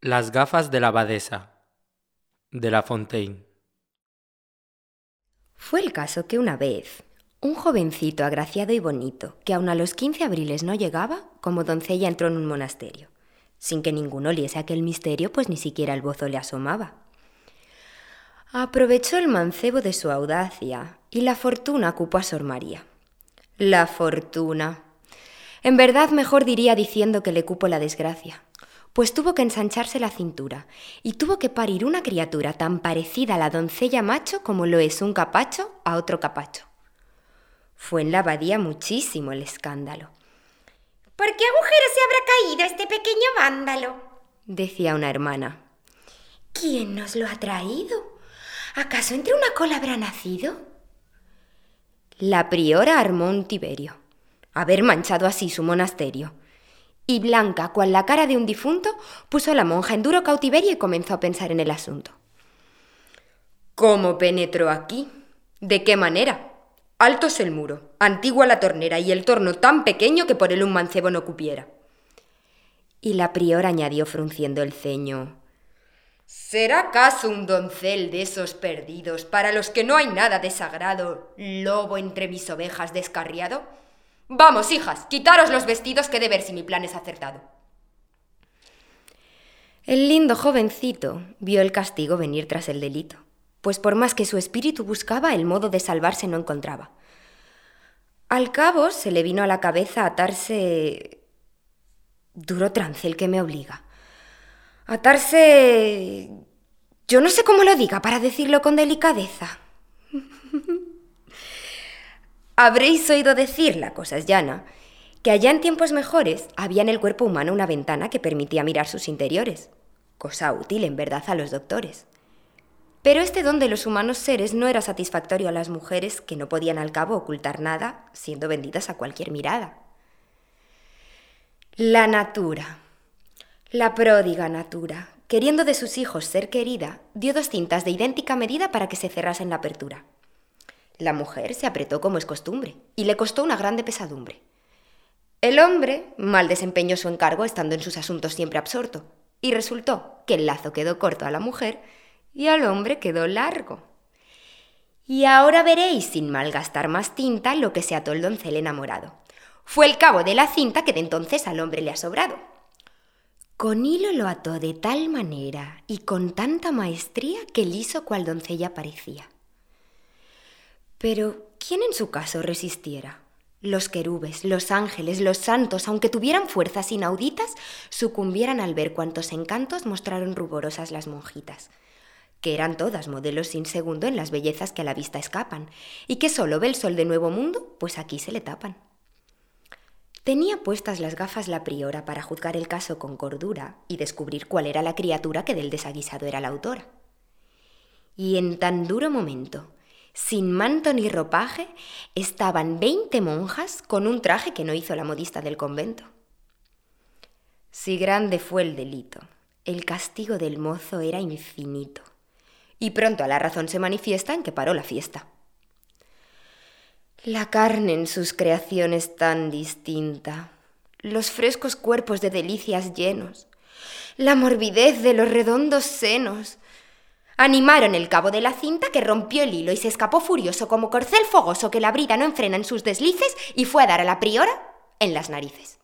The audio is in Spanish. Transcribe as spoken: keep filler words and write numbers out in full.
Las gafas de la abadesa, de La Fontaine. Fue el caso que una vez, un jovencito agraciado y bonito, que aun a los quince abriles no llegaba, como doncella entró en un monasterio, sin que ninguno oliese aquel misterio, pues ni siquiera el bozo le asomaba. Aprovechó el mancebo de su audacia y la fortuna cupo a Sor María. La fortuna. En verdad mejor diría diciendo que le cupo la desgracia, pues tuvo que ensancharse la cintura y tuvo que parir una criatura tan parecida a la doncella macho como lo es un capacho a otro capacho. Fue en la abadía muchísimo el escándalo. ¿Por qué agujero se habrá caído este pequeño vándalo?, decía una hermana. ¿Quién nos lo ha traído? ¿Acaso entre una cola habrá nacido? La priora armó un tiberio, haber manchado así su monasterio, y blanca, cual la cara de un difunto, puso a la monja en duro cautiverio y comenzó a pensar en el asunto. ¿Cómo penetró aquí? ¿De qué manera? Alto es el muro, antigua la tornera y el torno tan pequeño que por él un mancebo no cupiera. Y la priora añadió frunciendo el ceño: ¿será acaso un doncel de esos perdidos para los que no hay nada de sagrado, lobo entre mis ovejas descarriado? Vamos, hijas, quitaros los vestidos que he de ver si mi plan es acertado. El lindo jovencito vio el castigo venir tras el delito, pues por más que su espíritu buscaba, el modo de salvarse no encontraba. Al cabo se le vino a la cabeza atarse... Duro trance el que me obliga. Atarse... Yo no sé cómo lo diga para decirlo con delicadeza. Habréis oído decir, la cosa es llana, que allá en tiempos mejores había en el cuerpo humano una ventana que permitía mirar sus interiores, cosa útil en verdad a los doctores. Pero este don de los humanos seres no era satisfactorio a las mujeres, que no podían al cabo ocultar nada, siendo vendidas a cualquier mirada. La natura, la pródiga natura, queriendo de sus hijos ser querida, dio dos cintas de idéntica medida para que se cerrasen la apertura. La mujer se apretó como es costumbre, y le costó una grande pesadumbre. El hombre mal desempeñó su encargo, estando en sus asuntos siempre absorto, y resultó que el lazo quedó corto a la mujer y al hombre quedó largo. Y ahora veréis, sin malgastar más tinta, lo que se ató el doncel enamorado. Fue el cabo de la cinta que de entonces al hombre le ha sobrado. Con hilo lo ató de tal manera y con tanta maestría que liso cual doncella parecía. Pero, ¿quién en su caso resistiera? Los querubes, los ángeles, los santos, aunque tuvieran fuerzas inauditas, sucumbieran al ver cuantos encantos mostraron ruborosas las monjitas, que eran todas modelos sin segundo en las bellezas que a la vista escapan, y que solo ve el sol de nuevo mundo, pues aquí se le tapan. Tenía puestas las gafas la priora para juzgar el caso con cordura y descubrir cuál era la criatura que del desaguisado era la autora. Y en tan duro momento, sin manto ni ropaje, estaban veinte monjas con un traje que no hizo la modista del convento. Si grande fue el delito, el castigo del mozo era infinito, y pronto a la razón se manifiesta en que paró la fiesta. La carne en sus creaciones tan distinta, los frescos cuerpos de delicias llenos, la morbidez de los redondos senos, animaron el cabo de la cinta, que rompió el hilo y se escapó furioso como corcel fogoso que la brida no enfrena en sus deslices, y fue a dar a la priora en las narices.